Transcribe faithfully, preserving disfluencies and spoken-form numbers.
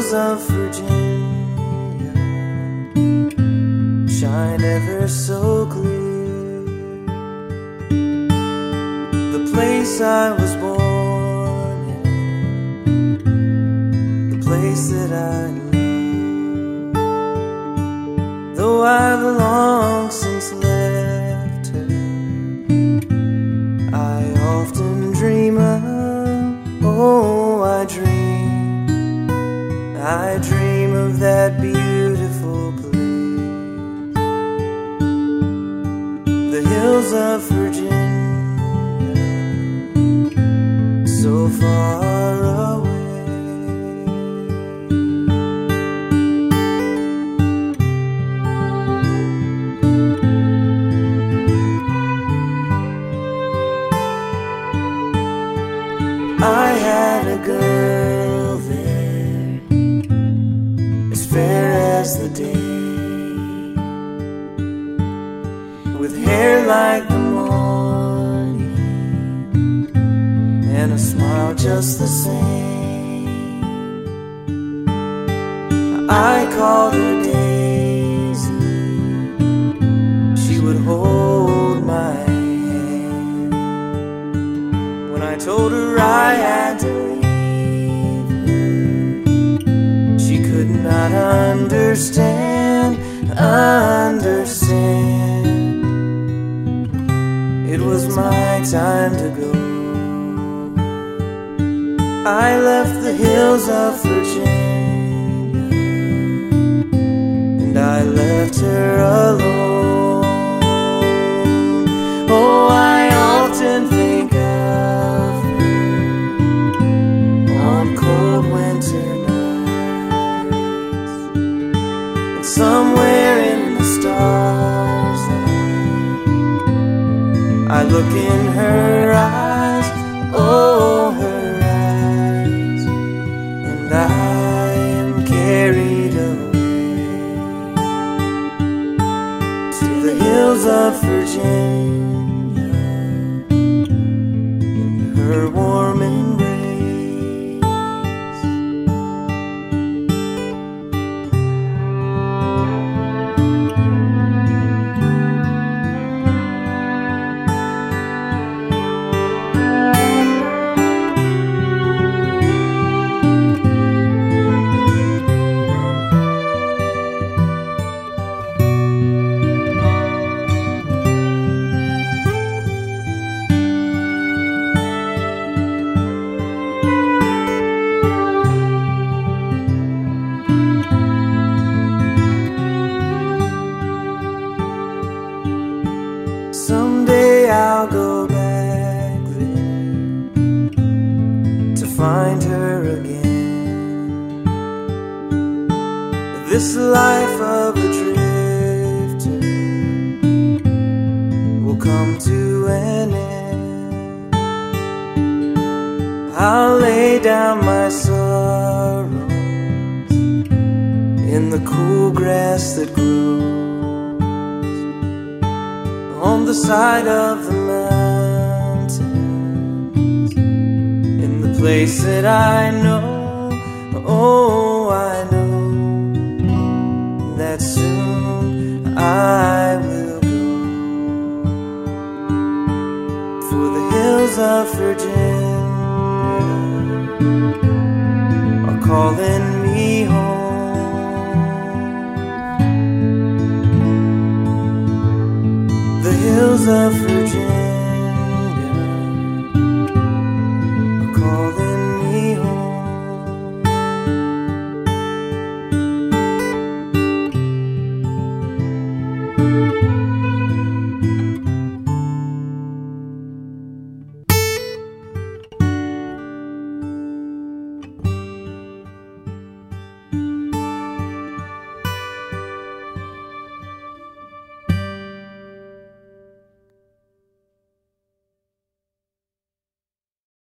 hills of Virginia shine ever so clear. The place I was born in, the place that I love, though I've long since left her, I often dream of, oh, I dream, I dream of that beautiful place, the hills of Virginia, so far away. I had a girl there, as fair as the day, with hair like the morning and a smile just the same. I called her Daisy, she would hold my hand. When I told her I had to leave her, she could not understand, understand. It was my time to go. I left the hills of Virginia, and I left her alone. Oh, I often think of her on cold winter nights, and somewhere in the stars I look in her eyes, oh, her eyes, and I am carried away to the hills of Virginia in her warm embrace. Someday I'll go back there to find her again. This life of a drifter will come to an end. I'll lay down my sorrows in the cool grass that grows on the side of the mountains, in the place that I know, oh, I know that soon I will go. For the hills of Virginia are calling me home. The hills of Virginia